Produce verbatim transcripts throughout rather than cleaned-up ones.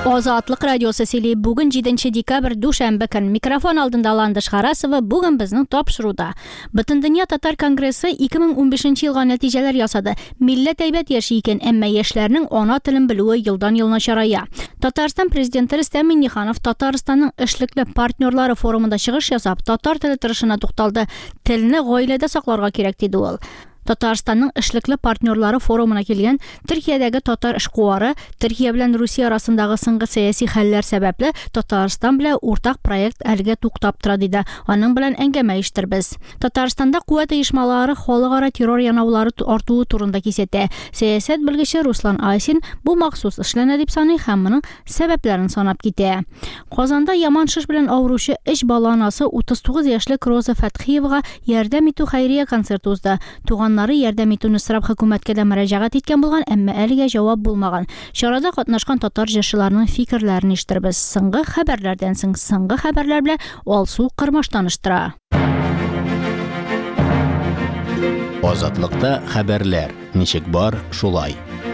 Азатлык радиосы сөйли бүген җиденче декабрь душанбе көн микрофон алдында Ландыш Харасова бүген безнең тапшыруда. Бөтен дөнья татар конгрессы ике мең унбишенче елга нәтиҗәләр ясады. Милләт әйбәт яши икән, әмма яшьләрнең ана телен белүе елдан ел начарая. Татарстан президенты Рөстәм Миңнеханов Татарстанның эшлекле партнерлары форумында чыгыш ясап, татар теле торышына тукталды. Телне гаиләдә сакларга кирәк диде ул. Татарстанның эшлекле партнерлары форумына килгән Төркиядәге татар эшкуары, Төркия белән Русия арасындагы соңгы сәяси хәлләр сәбәпле Татарстан белән уртак проект әлегә туктап тора диде. Аның белән әңгәмә иштербез. Татарстанда куәт оешмалары халыкара террор янаулары артуы турында кисәтә. Сәясәт белгече Руслан Айсин бу махсус эшләнә дип саный һәм моның сәбәпләрен санап китә. Казанда яман шыш белән авыручы өч бала анасы утыз тугыз яшьлек Роза Фәтхиевага ярдәм итү хәйрия концерты узды. Туган ярдәм итүне сорап хөкүмәткә дә мөрәҗәгать иткән булган, әмма әлегә җавап булмаган. Чарада катнашкан татар җырчыларының фикерләрен ишетербез. Соңгы хәбәрләрдән соң соңгы хәбәрләр белән Алсу Кырмаш таныштыра. Азатлыкта хәбәрләр. Ничек бар, шулай.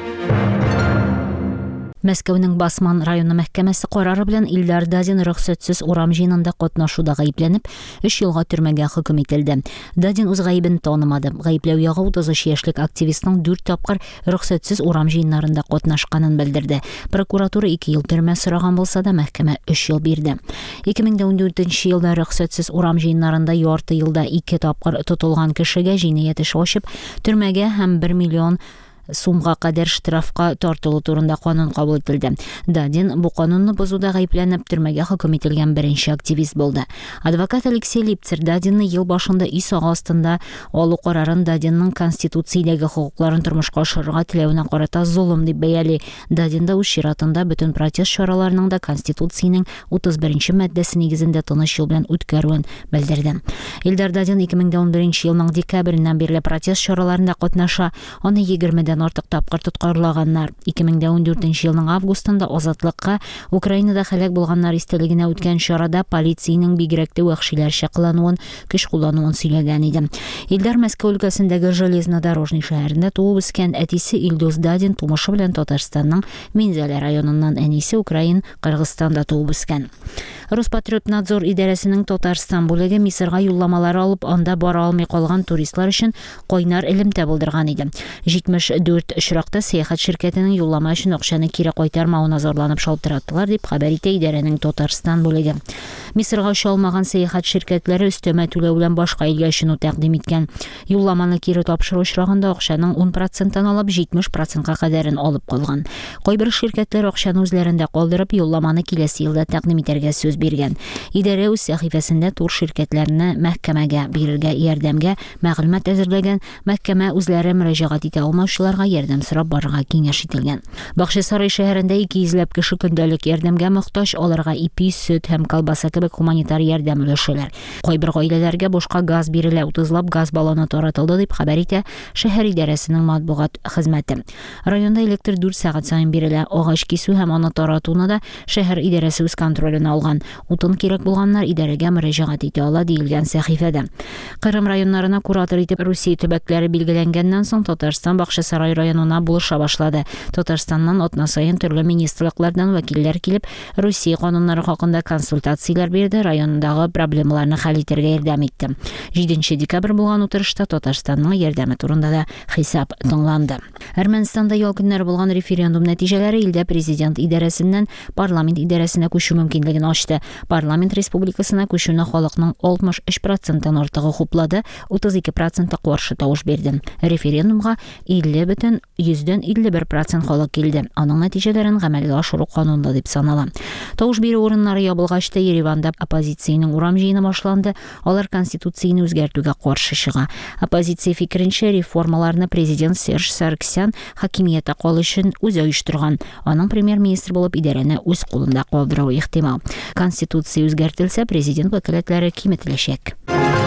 Мәскәүнең Басман районы мәхкәмәсе карары белән Илдар Дадин рөхсәтсез урам җыенында катнашуда гаепләнеп, өч елга төрмәгә хөкем ителде. Дадин үз гаебен танымады. Гаепләү ягы утыз өч яшьлек активистның дүрт тапкыр рөхсәтсез урам җыеннарында катнашканын белдерде. Прокуратура ике ел төрмә сораган булса да, мәхкәмә өч ел бирде. ике мең ундүртенче елда рөхсәтсез урам җыеннарында ярты елда ике тапкыр тотылган кешегә җинаять эше ачып, төрмәгә һәм бер миллион сумга кадәр штрафка тартылу турында канун кабул ителде. Дадин бу канунны бозуда гаепләнеп төрмәгә хөкем ителгән беренче активист булды. Адвокат Алексей Липцер Дадинны ел башында үй сагы астында алу карарын Дадинның конституциядәге хукукларын тормышка ашырырга теләвенә карата зулым дип бәяли. Дадин да үз чиратында бөтен протест чараларының да конституциянең утыз беренче маддәсе нигезендә тыныч юл белән үткәрүен белдерде. Илдар Дадин ике мең унберенче елның декабреннән бирле протест чараларында катнаша, аны егермедән артык тапкыр тоткарлаганнар. ике мең ундүртенче елның августында Азатлыкка Украинада һәлак булганнар истәлегенә үткән чарада полициянең бигрәк тә вәхшиләрчә кылануын, көч куллануын сөйләгән иде. Илдар Мәскәү өлкәсендәге Железнодорожный шәһәрендә туып үскән, әтисе Илдус Дадин тумышы белән Татарстанның Минзәлә районыннан, әнисе Украин, Кыргызстанда туып үскән. Роспотребнадзор идарәсенең Татарстан бүлеге Мисырга юлламалар алып, анда бара алмый калган туристлар өчен кайнар элемтә булдырган иде. җитмеш дүрт очракта сәяхәт ширкәтенең юллама өчен акчаны кире кайтармавына зарланып шалтыраттылар дип хәбәр итә идарәнең Татарстан бүлеге. Мисырга уча алмаган сәяхәт ширкәтләре өстәмә түләү белән башка илгә өчен тәкъдим иткән. Юлламаны кире тапшыру очрагында акчаның ун проценттан алып җитмеш процентка кадәрен алып калган. Кайбер ширкәтләр акчаны үзләрендә калдырып, юлламаны киләсе елда тәкъдим итәргә сүз биргән. Идарә үз сәхифәсендә тур ширкәтләрне мәхкәмәгә бирергә ярдәмгә мәгълүмат әзерләгән. Мәхкәмә үзләре мөрәҗәгать итә алмаучыларга ярдәм сорап барырга киңәш ителгән. Бакчасарай шәһәрендә ике йөзләп кеше көндәлек ярдәмгә мохтаҗ, аларга ипи, сөт һәм колбаса кебек гуманитар ярдәм өләшәләр. Кайбер гаиләләргә бушка газ бирелә, утызлап газ баллоны таратылды дип хәбәр итә шәһәр идарәсенең матбугат хезмәте. Районда электр дүрт сәгать саен бирелә, агач кисү һәм аны таратуны да шәһәр идарәсе үз контролена алган. Утын кирәк булганнар идарәгә мөрәҗәгать итә ала диелгән сәхифәдә. Кырым районнарына куратор итеп Русия төбәкләре билгеләнгәннән соң Татарстан Бакчасарай районына булыша башлады. Татарстаннан атна саен төрле министрлыклардан вәкилләр килеп, Русия кануннары хакында консультацияләр бирде, райондагы проблемаларны хәл итәргә ярдәм итте. җиденче декабрь булган утырышта Татарстанның ярдәме турында да хисап тыңланды. Әрмәнстанда ял көннәре булган референдум нәтиҗәләре илдә президент идарәсеннән парламент идарәсенә күчү мөмкинлеген ачты. Парламент республикасына күчүне халыкның алтмыш өч проценттан артыгы хуплады, утыз ике проценты каршы тавыш бирде. Референдумга илле бөтен йөздән илле бер процент халык килде. Аның нәтиҗәләрен гамәлгә ашыру канунлы дип санала. Тавыш бирү урыннары ябылгач та Ереванда оппозициянең урам җыены башланды. Алар конституцияне үзгәртүгә каршы чыга. Оппозиция фикеренчә, реформаларны президент Серж Саркисян хакимияттә калу өчен үзе оештырган. Аның премьер-министр булып идарәне үз кулында калдыру ихтимал. Конституция үзгәртелсә, президент вәкаләтләре киметеләчәк.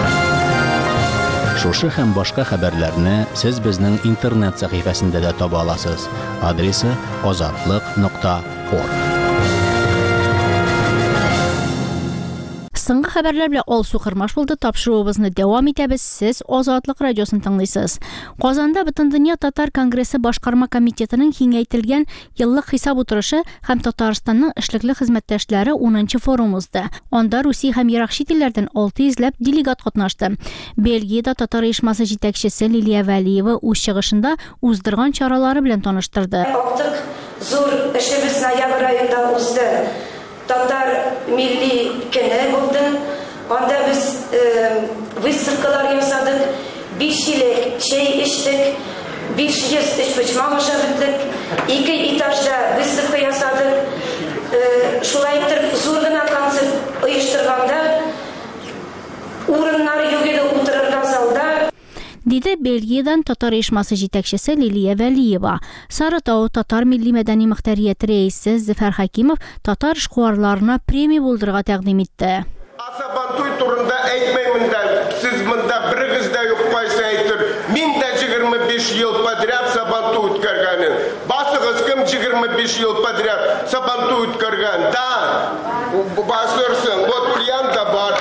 Шушы һәм башка хәбәрләрне сез безнең интернет сәхифәсендә дә таба аласыз. Адресы азатлык нокта орг. Соңгы хәбәрләр белән Алсу Кырмаш булды. Тапшыруыбызны дәвам итәбез. Сез Азатлык радиосын тыңлыйсыз. Казанда Бөтендөнья татар конгрессы башкарма комитетының киңәйтелгән еллык хисап утырышы һәм Татарстанның эшлекле хезмәттәшләре унынчы форум узды. Анда Русия һәм ерак чит илләрдән алты йөзләп делегат катнашты. Бельгиядә татар оешмасы җитәкчесе Лилия Вәлиева үз чыгышында уздырган чаралары белән таныштырды. Актык зур эшебез ноябрь аенда узды. Татар милли көне булды. Анда без выставкалар ясадык, биш чилек чәй эчтек, биш йөз эчпочмак ашап беттек, ике этажда выставка ясадык. Шулай итеп зур гына концерт оештырганда урыннары юк иде утырырга залда. Диде Бельгиядан татар оешмасы җитәкчесе Лилия Вәлиева. Сарытау татар милли мәдәни мөхтәрияте рәисе Зөфәр Хәкимов татар эшкуарларына премия булдырырга тәкъдим итте. Сабантуй турында әйтмәймен дә, сез монда берегез дә юк кайсы әйтер. Мин дә егерме биш ел подряд Сабантуй үткәргәнем. Басыгыз кем егерме биш ел подряд Сабантуй үткәргән? Да. Басырсың, вот Ульян да бар.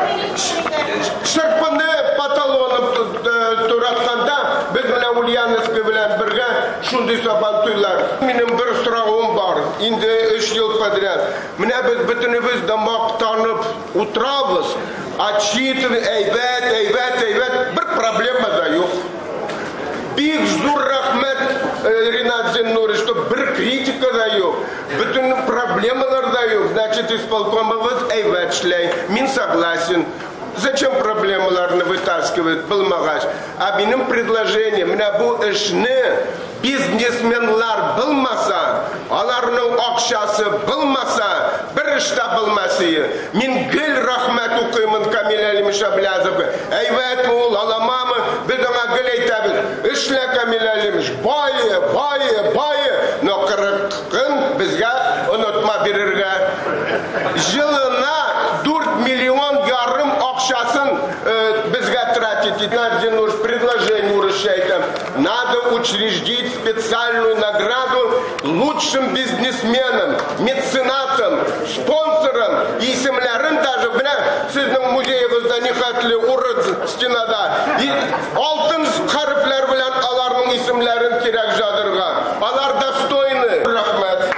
Шырпыны паталоны туратканда без менә Ульяновский белән бергә шундый Сабантуйлар. Минем бер сорагым бар. Инде өч ел подряд. Менә без бөтенебез дә мактанып утрабыз, отчитываем, әйбәт, әйбәт, әйбәт, бер проблема да юк. Бик зур рәхмәт Ринат Зиннурович, что бер критика да юк, bütün проблемалар да юк. Значит, исполкомыбыз әйбәт эшләй. Мин согласен. Зачем проблемаларны вытаскивать, булмагач? А минем предложение, менә бу эшне бизнесменлар булмаса, аларның акчасы булмаса, бер эштә булмасы. Мин гел рәхмәт укыймын Камил Әлимеш Аблязовка. Әйбәтме ул, аламамы? Без аңа гел әйтәбез. Эшлә Камил Әлимеш, бае, бае, бае. Но кырык көн безгә онытма бирергә. Жылына дүрт миллион ярым акчасын безгә тратить. Один уж предложение урышайтам. Надо учредить специальную награду лучшим бизнесменам, меценатам, спонсорам и исемләрен даже менә сезнең музеегызда ни хәтле урын стенада. И алтын хәрефләр белән аларның исемләрен кирәк җадырга. Алар достойны. Рәхмәт.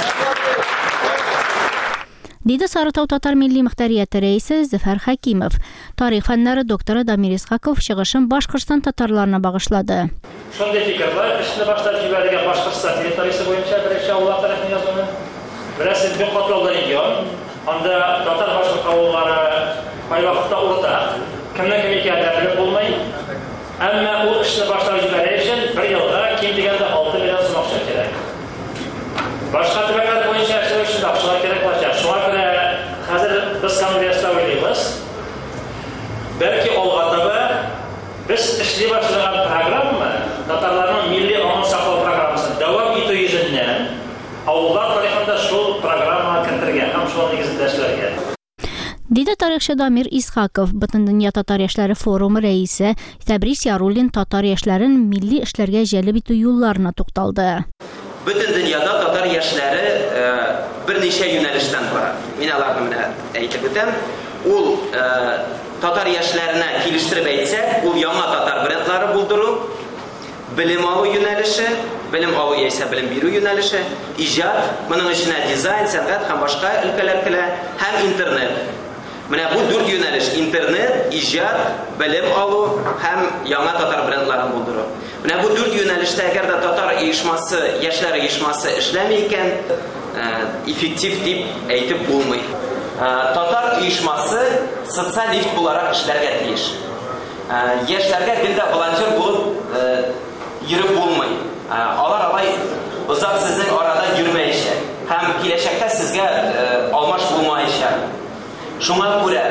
Диде Сарытау татар милли мөхтәрияте рәисе Зөфәр Хәкимов. Тарих фәннәре докторы Дамир Исхаков чыгышын Башкортстан татарларына багышлады. Шундый фикерләр, эшне башлап җибәргән Башкортстан территориясе буенча беренче авыллар тарафын язуны. Берәсе бик катлаулы регион. Анда татар башкорт авыллары кайвакытта урта. Кемнән кем икәнлеген булмый. Әмма ул эшне башлап җибәрү өчен бер елда ким дигәндә алты миллион сум акча кирәк. Башка төбәкләр буенча эшләү өчен акчалар кирәк булачак. Шуңа күрә хәзер без конгресста уйлыйбыз. Бәлки алганда без эшли башлаган программа татарларның милли аңын саклау программасын дәвам итү йөзеннән авыллар тарихында шул программаны кертергә һәм шул нигезендә эшләргә. Диде тарихчы Дамир Исхаков, Бөтендөнья татар яшьләре форумы рәисе Тәбрис Яруллин татар яшьләрен милли эшләргә җәлеп итү юлларына тукталды. Butun dünyada tatar яшьләре bir neçə yönəlişdən var. Min alarını mənə әйтеп үтәм. Ул татар яшьләренә килештереп әйтсәк, ул яңа татар брендлары булдыру, белем алу юнәлеше, белем алу яисә белем бирү юнәлеше, иҗат, моның эченә дизайн, сәнгать һәм башка өлкәләр керә, һәм интернет. Менә бу дүрт юнәлеш: интернет, иҗат, белем алу һәм яңа татар брендларын булдыру. Менә бу дүрт юнәлештә әгәр дә татар оешмасы, яшьләр оешмасы эшләми икән, эффектив дип әйтеп булмый. Татар оешмасы социаль лифт буларак эшләргә тиеш. Яшьләргә гел дә волонтер булып йөреп булмый. Алар алай озак сезнең арада йөрмәячәк һәм киләчәктә сезгә алмаш булмаячак. Шуңа күрә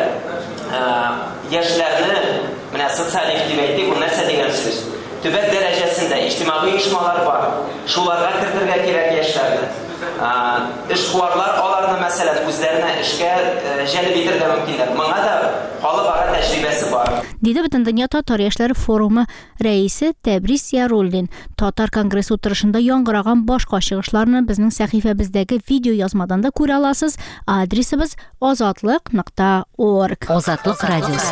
яшьләрне менә социаль лифт дип әйтик, ул нәрсә дигән сүз? Төбәк дәрәҗәсендә иҗтимагый оешмалар бар. Шуларга кертергә кирәк яшьләрне. Эшкуарлар алар Аларны мәсәлән үзләренә эшкә җәлеп итәргә мөмкинләр. Моңа да халыкара тәҗрибәсе бар. Диде Бөтендөнья татар яшьләре форумы рәисе Тәбрис Яруллин. Татар конгресс утырышында яңгыраган башка чыгышларны безнең сәхифәбездәге видео язмадан да күрә аласыз. Адресыбыз азатлык нокта орг. Азатлык радиосы.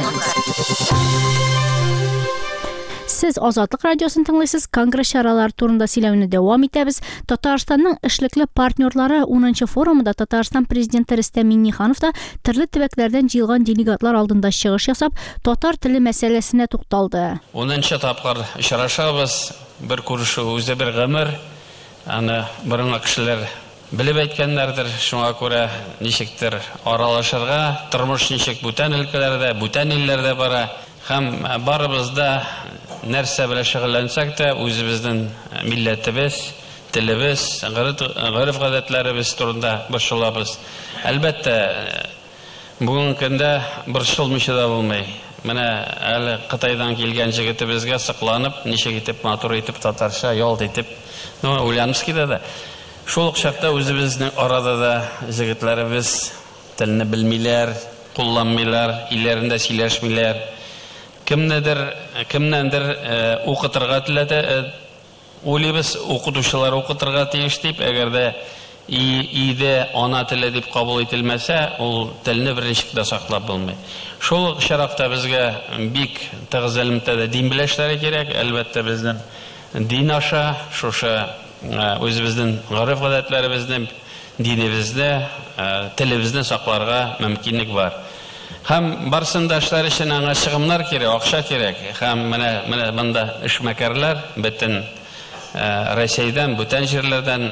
Сез Азатлык радиосын тыңлыйсыз. Конгресс чаралары турында сөйләүне дәвам итәбез. Татарстанның эшлекле партнерлары унынчы форумында Татарстан президенты Рөстәм Миңнеханов та төрле төбәкләрдән җыелган делегатлар алдында чыгыш ясап, татар теле мәсьәләсенә тукталды. унынчы тапкыр очрашабыз. Бер күрешү үзе бер гомер. Аны борынгы кешеләр белеп әйткәннәрдер. Шуңа күрә ничектер аралашырга, тормыш ничек бүтән өлкәләрдә, бүтән илләрдә бара. Һәм барыбыз да нәрсә белән шөгыльләнсәк тә үзебезнең милләтебез, телебез, гореф-гадәтләребез турында борчылабыз. Әлбәттә, бүгенге көндә борчылмыйча да булмый. Менә әле Кытайдан килгән җегетебезгә сыкланып, ничек итеп матур итеп татарча ялт итеп, ну, уйланып китә. Шул ук чакта үзебезнең арада да җегетләребез телне белмиләр, кулланмыйлар, илләрендә сөйләшмиләр. Кемнедер, кемнәндер укытырга теләтә, уйлыйбыз, укытучылар укытырга тиеш дип, әгәр дә өйдә ана теле дип кабул ителмәсә, ул телне берничек дә саклап булмый. Шул чаракта безгә бик тыгыз элемтәдә дин беләшләре кирәк. Әлбәттә безнең дин аша, шушы үзебезнең гореф-гадәтләребезне, динебезне, телебезне сакларга мөмкинлек бар. Һәм барсында эшләр өчен аңа чыгымнар кирәк, акча кирәк. Һәм менә менә монда эшмәкәрләр бөтен Россиядән, бүтән җирләрдән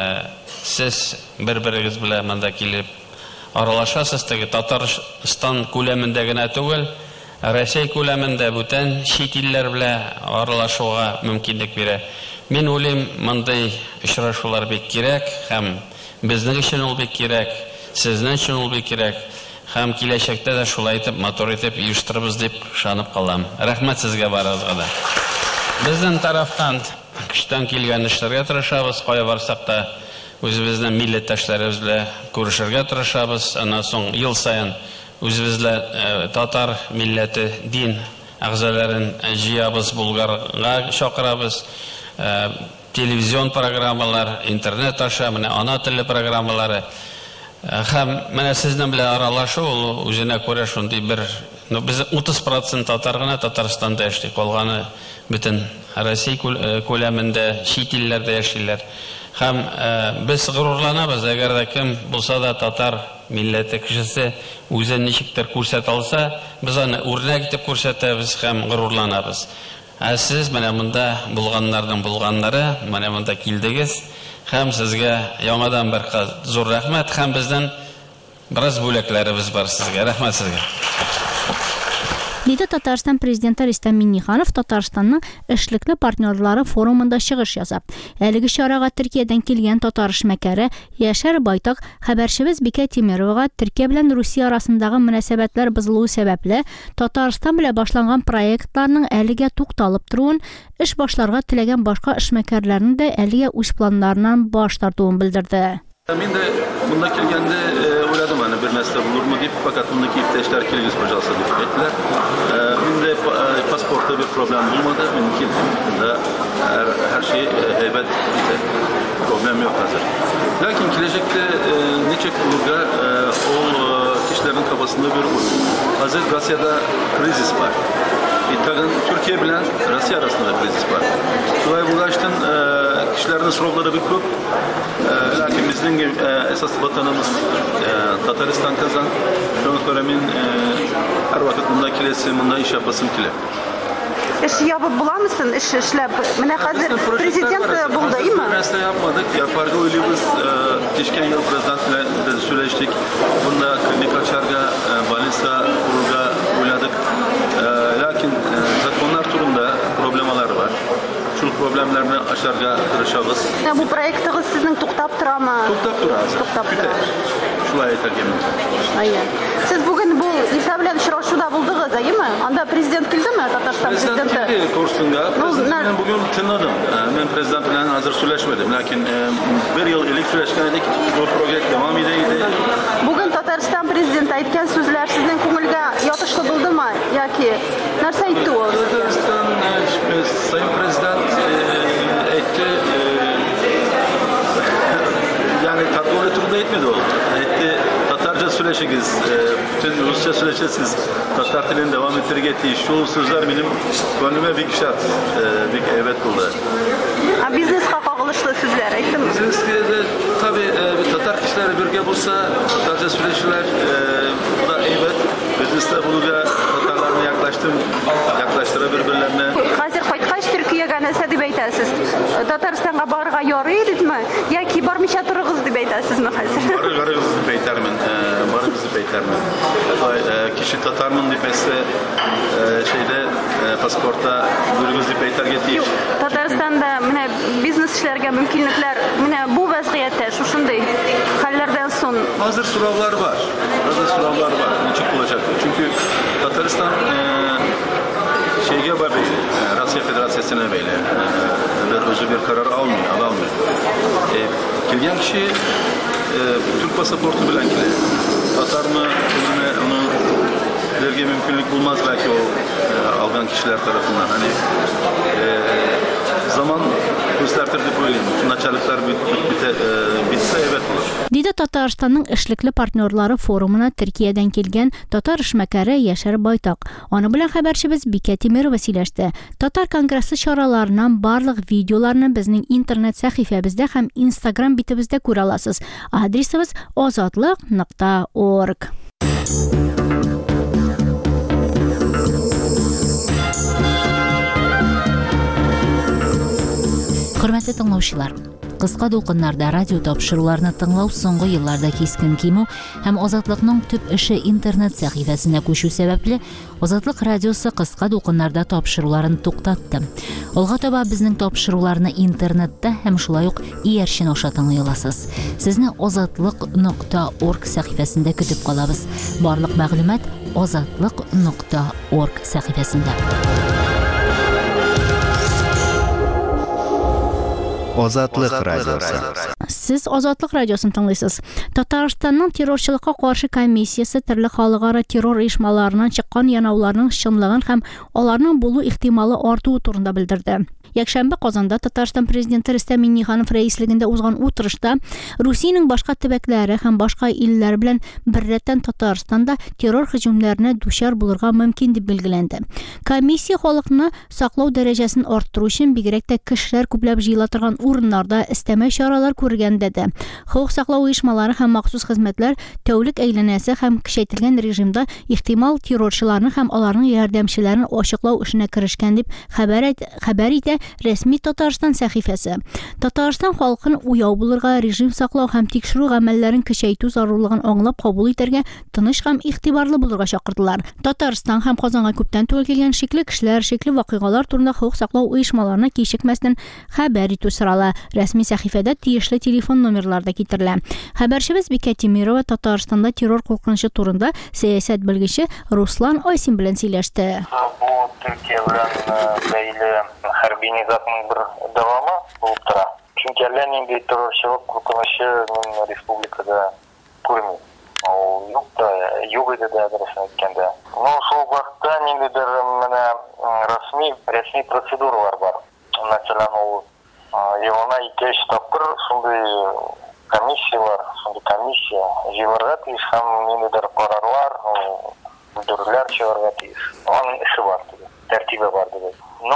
сез бер-берегез белән монда килеп аралашасыз. Теге Татарстан күләмендә генә түгел, Россия күләмендә бүтән чит илләр белән аралашуга мөмкинлек бирә. Мин уйлыйм, мондай очрашулар бик кирәк, һәм безнең өчен ул бик кирәк, сезнең өчен ул бик кирәк. Һәм киләчәктә дә шулай итеп матур итеп оештырабыз дип ышанып калам. Рәхмәт сезгә барыгызга да. Безнең тарафтан көчтән килгән эшләргә тырышабыз, кая барсак та үзебезнең милләттәшләребез белән күрешергә тырышабыз. Аннан соң ел саен үзебезлә татар милләте дин әгъзаларын җыябыз, Булгарга чакырабыз. Телевизион программалар, интернет аша, менә ана теле программалары. Һәм менә сезнең белән аралашу ул үзенә күрә шундый бер, ну без утыз процент татар гына Татарстанда яши, калганы бөтен Россия күләмендә, чит илләрдә яшиләр. Һәм без горурланабыз, әгәр дә кем булса да татар милләте кешесе үзен ничектер күрсәтә алса, без аны үрнәк итеп күрсәтәбез һәм горурланабыз. Ә сез менә монда булганнарның булганнары, менә монда килдегез. Һәм сезгә яңадан бер зур рәхмәт, һәм безнең бераз бүләкләребез бар сезгә. Рәхмәт сезгә. Диде Татарстан президенты Рөстәм Миңнеханов Татарстанның эшлекле партнерлары форумында чыгыш ясап. Әлеге чарага Төркиядән килгән татар эшмәкәре Яшәр Байтак хәбәрчебез Бикә Тимерова Төркия белән Русия арасындагы мөнәсәбәтләр бозылуы сәбәпле Татарстан белән башланган проектларның әлегә тукталып торуын, эш башларга теләгән башка эшмәкәрләрнең дә әлегә үз планнарыннан баш тартуын белдерде. Мен de bunda kelgende oyladım hani bir mesele bulur mu deyip fakat bundaki ihtiyaclar kelgüz projası deyip ettiler. Men de pasportta bir problem bulmadı. Men keldim. Bunda her, her şey heybet ise problem yok hazır. Lakin gelecekte neçek bulurga o kişilerin kafasında bir hazır Rusya'da krizis var. Tagın Türkiye bilen Rusya arasında krizis var. Şulay bulgaçtan kişilerin soruları bir köp. Lakin bizden esas vatanımız Tataristan kazan. Şuna göre men her vakit bunda kilesi, bunda iş yapasım kile. İş yapıp bulamısın, iş işlep. Mene hazır prezident buldu değil mi? Mesele yapmadık. Yaparga oyluyoruz. Geçken yıl prezidentle biz süreçtik. Bunda klinik açarga, balista kurulga oyladık. Lakin zakonlar turunda problemalar var. Şu problemlerini aşarga tırışabız. Bu proyektiniz sizin tuktap tura mı? Tuktap tura. Tuktap tura. Şulay etergemiz. Aynen. Siz bugün bu İsa bilen şuraşuda buldunuz değil mi? Anda prezident geldi mi Tatarstan prezidenti? Prezident geldi Korsunga. Ben bugün tınladım. Ben prezident bilen hazır süreçmedim. Lakin bir yıl ilk süreçken edik. Bu proje devam edeydi. aytgan so'zlar sizning ko'ngilga yoqishli bo'ldimi yoki narsa aytdi u? Tataristan Sayın Prezident aytdi, yani tatlı turda etmedi o. Aytdi, Tatarca söyleşiniz, bütün Rusça söyleşesiz, Tatar dilini devam ettirgetiği şu sözler benim gönlüme bir şart, bir evet buldu. Biznesga qo'g'ilishli so'zlar aytdimi? Biznesga tabii bir Tatar kişileri birge bulsa, Tatarca söyleşiler, bu da evet. Biznesde buluga Tatarlarni yaklaştım, yaklaştıra birbirlerine. Hozir qaytqach Turkiyaga narsa deb aytasiz. Tataristonga borishga yo'raydimi yoki bormisha turig'iz deb aytasizmi hozir? Borig'iz deb aytarman, borig'iz deb aytarman. Kişi Tatarman deb aytsa, şeyde pasportda borig'iz deb aytarga tegish. Tataristonda mana biznes ishlarga mumkinliklar mana bu vaziyatda shu shunday hollardan so'ng hazır so'rovlar var. Hazır so'rovlar var. Nechuk bo'lacak? Çünkü Tataristan şeyge var böyle, Rusya Federasyası'na böyle bir özü bir karar almıyor, alamıyor. E, Kelgen kişi e, Türk pasaportu bilen ki Tatar mı, Türk'üne onu verge mümkünlük bulmaz belki o e, algan kişiler tarafından. Hani e, zaman göstertirdi böyle. Naçarlıklar bit, bit, bit, bitse evet olur. Dedi Tatarstanның эшлекле партнерлары форумына Төркиядән килгән татар эшмәкәре Яшәр Байтак. Аны белән хәбәрчебез Бикә Тимерова сөйләште. Татар конгрессы чараларынан барлык видеоларны безнең интернет сәхифәбездә һәм Instagram битебездә күрә аласыз. Адресыбыз озатлык нокта орг. Хөрмәтле тыңлаучылар, кыска дулкыннарда радио тапшыруларны тыңлау соңгы елларда кискен кимү һәм Азатлыкның төп эше интернет сәхифәсенә күчү сәбәпле Азатлык радиосы кыска дулкыннарда тапшыруларын туктатты. Алга таба безнең тапшыруларны интернетта һәм шулай ук иярчен аша тыңлый аласыз. Сезне озатлык нокта орг сәхифәсендә көтеп калабыз. Барлык мәгълүмат озатлык нокта орг сәхифәсендә. Азатлык радиосы. Сез Азатлык радиосын тыңлыйсыз. Татарстанның террорчылыкка каршы комиссиясы төрле халыкара террор оешмаларынан чыккан янауларның чынлыгын һәм аларның булу ихтималы артуы турында белдерде. Якшәмбе Казанда Татарстан президенты Рөстәм Миңнеханов рәислегендә узган утырышта Русиянең башка төбәкләре һәм башка илләр белән беррәттән Татарстанда террор һөҗүмнәренә дучар булырга мөмкин дип билгеләнде. Комиссия халыкны саклау дәрәҗәсен арттыру өчен бигрәк тә кешеләр күпләп җыела торган урыннарда истәмә чаралар күргән дәде. Хокук саклау оешмалары һәм махсус хезмәтләр тәүлек әйләнәсе һәм кичәйтелгән режимда ихтимал террорчыларны һәм аларның ярдәмчеләрен ачыклау эшенә керешкән дип хәбәр хәбәр итә Рәсми Татарстан сәхифәсе. Татарстан халкын уяу булырга, режим саклау һәм тикшерү гамәлләрен көчәйтү зарарлыгын аңлап кабул итәргә, тыныч һәм игътибарлы булырга чакырдылар. Татарстан һәм Казанга күптән түгел килгән шикле кешеләр, шикле вакыйгалар турында хокук саклау оешмаларына кичекмәстән хәбәр итү сорала. Рәсми сәхифәдә тиешле телефон номерлары да китерелә. Хәбәрчебез Бикә Тимерова Татарстанда террор куркынычы турында сәясәт белгече Руслан Айсин белән сөйләште. Türkiye bilen harbiy nizamning bir davomi bo'lib turadi. Chunki allaningdey terrorchilik qo'rqinishi men respublikada ko'rmayman. O yo'qda, yo'q edi adresini aytganda. No, shu vaqtda ningdir mana rasmiy rasmiy proseduralar bor. Masalan, u yilona ikki uch topqir shunday komissiyalar, shunday komissiya yig'iladi, ham ningdir qarorlar, bildiruvlar chiqaradi. Onun ishi bor. Tertibi var dedi. No,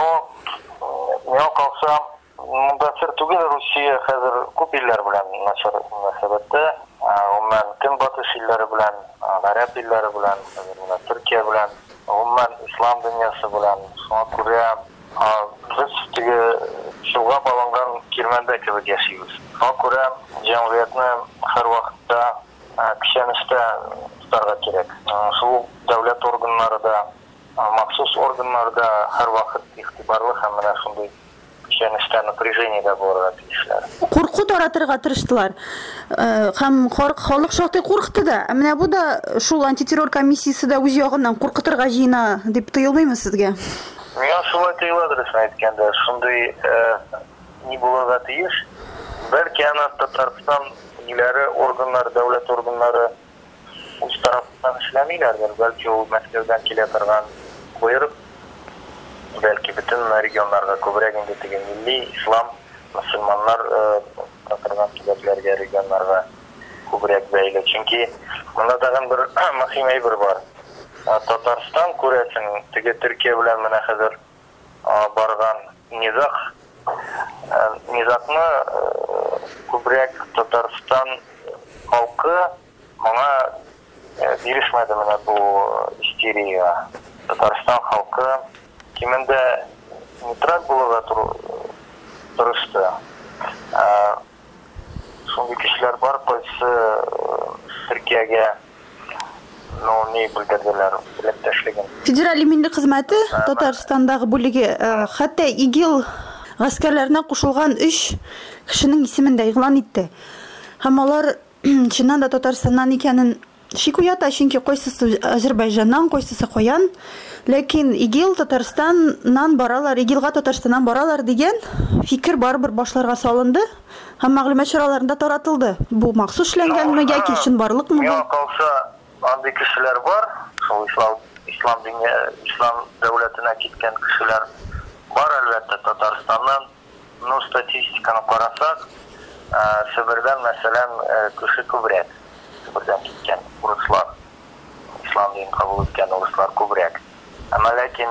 ne kalsa bunda sır tugul Rusya hazır ko'p illar bilan nashr munosabatda, umuman Batı illari bilan, Arab illari bilan, Turkiya bilan, umuman islom dunyosi bilan shunga ko'ra biz shunga bog'langan kirmanda kebek yashaymiz. Shunga ko'ra jamiyatni har vaqtda kishanishda tutarga kerak. Shu davlat organlarida maxsus organlarda har vaqt ig'tiborli ham mana shunday ishlanishda напряжениеda bo'ladi ishlar. Qo'rquv taratırga tirishdilar. Ham xalq shoxta qo'rqdi-da. Mana bu da shu antiterror komissiyasida o'z yog'idan qo'rqitırga jina deb tuyulmaymi sizga? Men shunday tuyuladi aytganda, shunday ni bo'ladi deyish. Balki ana Tatariston ilari organlar, davlat organlari o'z рус тарафынан эшләмиләрдер. Бәлки ул Мәскәүдән килә торган буйрык, бәлки бөтен регионнарга күбрәк инде теге милли ислам мөселманнар торган төбәкләргә, регионнарга күбрәк бәйле. Чөнки монда тагын бер мөһим әйбер бар. Татарстан күрәсең, теге Төркия белән менә хәзер барган низах, низахны күбрәк Татарстан халкы моңа бирешмәде менә бу истерия. Татарстан халкы кимендә нейтраль булырга тырышты. Шундый кешеләр бар, кайсы Төркиягә ну не белдерделәр теләктәшлеген. Федераль милли хезмәте Татарстандагы бүлеге хәтта ИГИЛ гаскәрләренә кушылган өч кешенең исемен дә игълан итте. Һәм алар чыннан да Татарстаннан икәнен шик уята, чөнки кайсысы Азәрбайҗаннан, кайсысы Каян. Ләкин ИГИЛ Татарстаннан баралар, ИГИЛга Татарстаннан баралар дигән фикер барыбер башларга салынды һәм мәгълүмат чараларында таратылды. Бу махсус эшләнгәнме яки чынбарлыкмы бу? Миңа калса, андый кешеләр бар, шул ислам ислам дине, ислам дәүләтенә киткән кешеләр бар әлбәттә Татарстаннан. Ну, статистиканы карасак, Себердән мәсәлән кеше күбрәк. Себердән киткән урыслар, ислам динен кабул иткән урыслар күбрәк. Әмма ләкин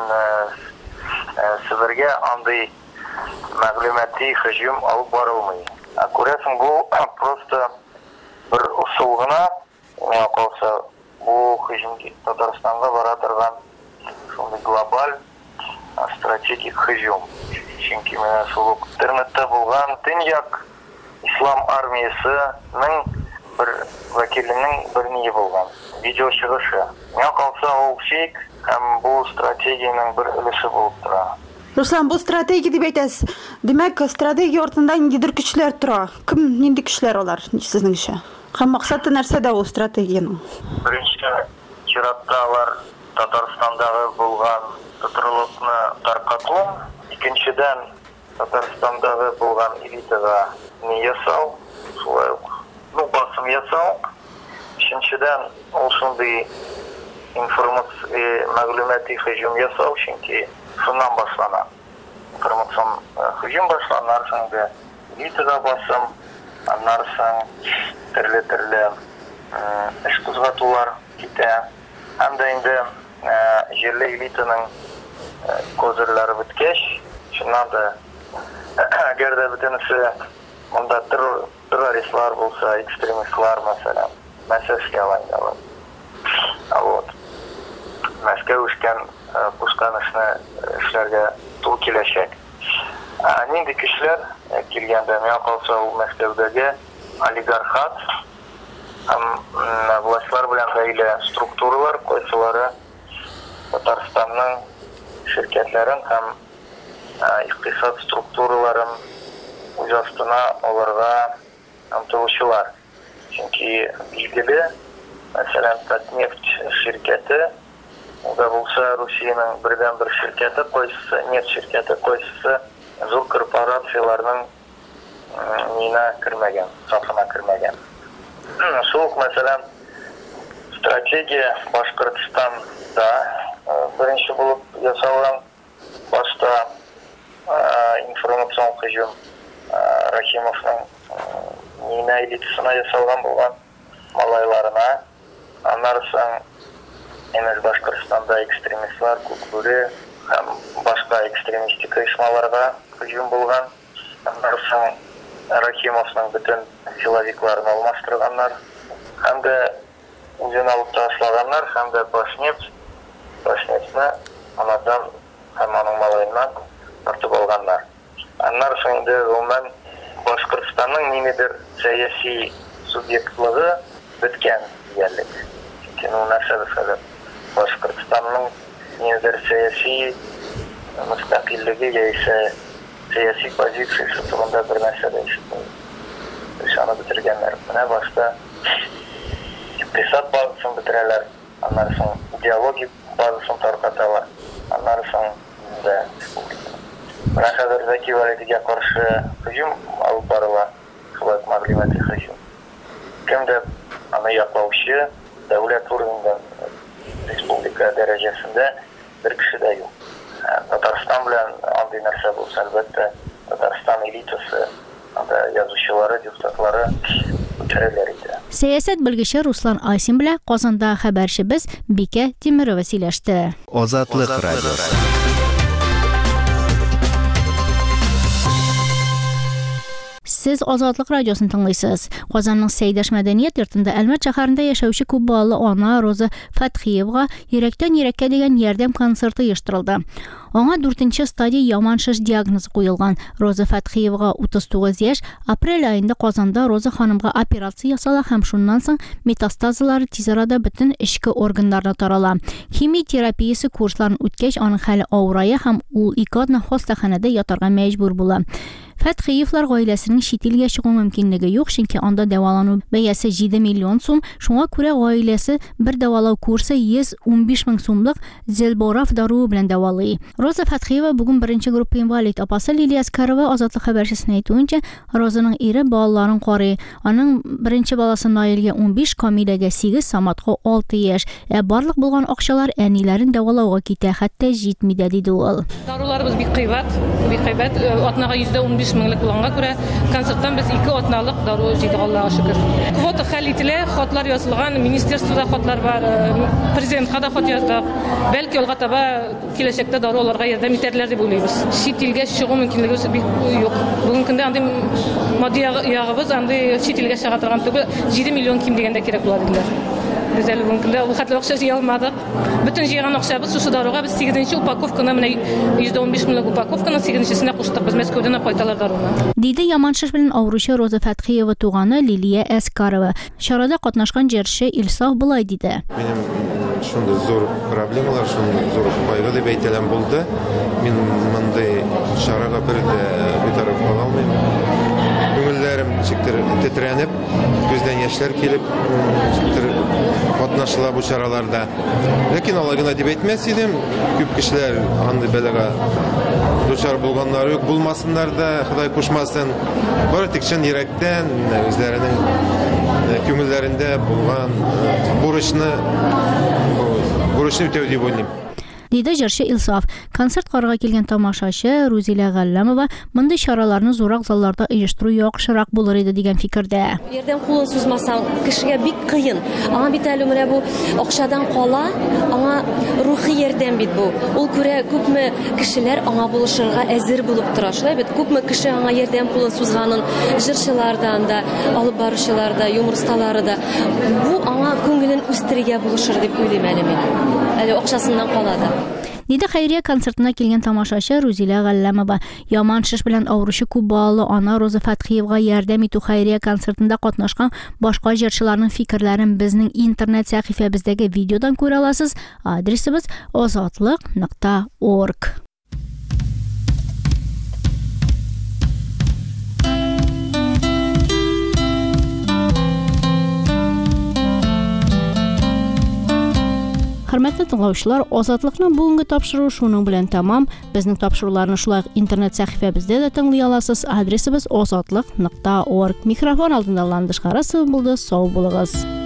Себергә андый мәгълүмати һөҗүм алып барылмый. Күрәсең, бу просто бер усул гына, миңа калса, бу һөҗүм Татарстанга бара торган шундый глобаль стратегик һөҗүм. Чөнки менә шул интернетта булган Төньяк ислам армиясының бер вәкиленең бер ние булган видео чыгышы. Миңа калса, ул шик һәм бу стратегияның бер өлеше булып тора. Руслан, бу стратегия дип әйтәсез. Димәк, стратегия артында ниндидер көчләр тора. Кем, нинди көчләр алар сезнеңчә? Һәм максаты нәрсәдә ул стратегияның? Беренче чиратта алар Татарстандагы булган тотрылыкны таркату, икенчедән Татарстандагы булган элитага не ясау, шулай ук, ну, басым ясау, өченчедән ул шундый информация, мәгълүмати һөҗүм ясау, чөнки шуннан башлана. Информацион һөҗүм башлана, шунда элитага басым, аннан соң төрле-төрле эш кузгатулар китә. Һәм дә инде җирле элитаның козырлары беткәч, шуннан да әгәр дә бөтенесе монда террористлар булса, экстремистлар мәсәлән, мәсәскә алайдылар. Вот. Мәскәү эшкән кушкан эшне эшләргә тугры киләчәк. Нинди кешеләр килгәндә, миңа калса, ул Мәскәүдәге олигархат һәм властьлар белән бәйле структуралар, кайсылары Татарстанның şirketlerin һәм икътисад структураларын үз астына алырга омтылучылар. Чөнки билгеле, мәсәлән, Татнефть şirkәте, да булса Русиянең бердән бер şirkәте, кайсы нефть şirkәте, кайсы зур корпорацияларның нина кермәгән, сафына кермәгән. Шул мәсәлән, стратегия Башкортстанда беренче булып ясалган башта информацион һөҗүм Рахимовның нина элитасына ясалган булган малайларына, аннан соң Эмес Башкортстанда экстремистлар күп һәм башка экстремистик оешмаларга һөҗүм булган. Аннан соң Рахимовның бөтен силовикларын алмаштырганнар, һәм дә үзен алып ташлаганнар, һәм дә Башнефть, Башнефтьне анадан һәм аның малайыннан тартып алганнар. Аннан соң инде гомумән Башкортстанның ниндидер сәяси субъектлыгы беткән диярлек. Чөнки ул нәрсәдә хәзер Башкортстанның ниндидер сәяси мөстәкыйльлеге яисә siyasi pozitsiyasi turunda bir narsa değişti. Şunu bitirgenler. Buna başta iktisat bazısını bitirirler. Ondan sonra ideoloji bazısını tarqatalar. Ondan sonra da buna kadar Zeki Validiga karşı hücum alıp barılar. Şubat maglumati hücum. Kim de onu yapavuşu devlet uğrunda Respublika derecesinde bir kişi de yok. Tataristan bilen andi narsa bulsa elbette Tataristan elitası, yazıcıları, deputatları uçarlar idi. Siyasət bilgisi Ruslan Aysin bilan Qozonda xəbərçimiz Bike Timirova сөйләште. Ozodlik radiosi. Siz Azadlıq radiosunu dinləyirsiniz. Qozonning Seydaş mədəniyyət yurtunda Əlmət şəhərində yaşayışı ko'p ballı ona Roza Fathiyeva Yurakdan yurakka degan yordam konserti uyushtirildi. Ona dördüncü stadiya yomon shish diagnozi qo'yilgan. Roza Fathiyeva o'ttiz to'qqiz yosh, aprel oyida Qozonda Roza xonimga operatsiya yasaldi ham shundan so'ng metastazalari tez orada butun ichki organlarga taraldi. Kimyo terapiyasi kurslarini o'tgach, uning hali og'rigi ham u ikki xastaxonada yotarga majbur bo'ldi. Fathiyevlar oilasining chet elga chiqu mumkinligi yo'q, chunki onda davolanib bayasi yetti million so'm. Shunga ko'ra oilasi bir davolov kursi yuz o'n besh ming so'mlik Zelboraf daruvi bilan davolaydi. Roza Fathiyeva bugun birinchi guruh invalid opasi Liliya Askarova Ozodlik xabarchisining aytgancha, Rozaning eri bolalarini qori. Uning birinchi bolasi Noilga o'n besh, Kamilaga sakkiz, Samatga olti yosh. E, barliq bo'lgan aqshalar anilarini davolovga ketdi, hatto yetmaydi dedi u. Darularimiz bir qiymat, bir qiymat otnaga yuz o'n besh minglik bo'lganga ko'ra konsertdan biz ikki otnalik daru jidi Allohga shukr. Kvota xalitlar, xotlar yozilgan, ministerstvada xotlar bor, prezidentga da xot yozdik. Balki yo'lga taba kelajakda darularga yordam etarlar deb o'ylaymiz. Chet elga chiqu mumkinligi yo'q. Bugungi kunda endi moddiy yog'imiz endi chet elga chiqa turgan tubi yetti million kim deganda kerak bo'ladilar. Biz hali bugungi kunda bu xatlar o'xshash olmadik. Butun yig'an o'xshab shu daruga biz sakkizinchi upakovkani mana yuz o'n besh minglik upakovkani sakkizinchisini qo'shdik. Biz Moskvadan qo'ytalar daruni. Deydi yomon shish bilan og'rishi Roza Fathiyeva tug'ani Liliya Askarova. Sharada qatnashgan jershi Ilsof bulay dedi. Benim shunday zo'r problemalar, shunday zo'r foyda deb aytalam bo'ldi. Men bunday sharaga bir betaraf qola olmayman. Ko'ngillarim chektir titranib, ko'zdan yoshlar kelib, chektir qatnashlar bu charalarda. Lekin Allohga deb aytmas edim, ko'p kishilar anday balaga duchor bo'lganlar yo'q, bo'lmasinlar da, Xudoy qo'shmasin. Bari tekchan yurakdan o'zlarining ko'ngillarida bo'lgan burchni burchni o'taydi deb o'ylayman. Deydi jershi Ilsof. Konsert qoriga kelgan tomoshachi Ruzila G'allamova bunday charalarni zo'roq zallarda uyushtiruv yaxshiroq bo'lar edi degan fikrda. Yerdan qo'lini suzmasang kishiga bik qiyin. Anga bitalum mana bu oqshadan qola, anga ruhiy yordam bit bu. Ul ko'ra ko'pmi kishilar anga bo'lishirga azir bo'lib turashlar. Bet ko'pmi kishi anga yordam qo'lini suzganin jirshilardan da, olib borishlarda, yumurtalarida bu anga ko'ngilin o'stiriga bo'lishir deb o'ylayman men. Hali oqshasidan qoladi. Deydi xayriya konsertiga kelgan tomoshachi Ruzila G'allamova. Yomon shish bilan og'rishi ko'p balli ona Roza Fathiyevga yordam etu xayriya konsertida qatnashgan boshqa ijrochilarning fikrlarini bizning internet sahifamizdagi videodan ko'ra olasiz. Adresimiz ozodlik nuqta org. Hörmətli dinləyicilər, Azadlıqның bugungi topshiruvi shuning bilan tamam. Bizning topshiriqlarni shulay internet sahifamizda da tinglay olasiz. Adresimiz ozodlik nuqta org. Mikrofon oldida Landish Qarasov bo'ldi. Sog' bo'linglar.